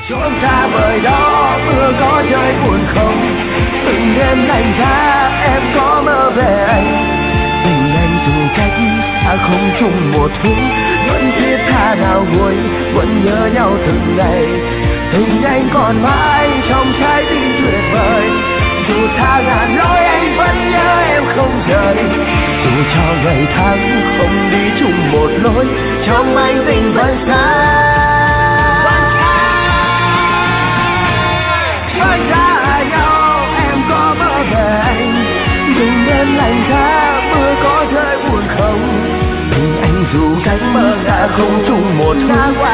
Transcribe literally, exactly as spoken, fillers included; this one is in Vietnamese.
chốn xa vời đó mưa có trời buồn không, từng đêm lạnh giá em có mơ về anh. Tình anh dù cách ta không chung một phút, vẫn thiết tha nào nguôi, vẫn nhớ nhau từng ngày. Tình anh còn mãi trong trái tim tuyệt vời, dù xa ngàn lối anh vẫn nhớ em không rời. Dù cho ngày tháng không đi chung một lối, trong anh tình vẫn xa. Vẫn xa nhau em có mơ về anh, đừng đêm lạnh giá mưa có rơi buồn không. Tình anh dù cách mơ đã không chung một xa qua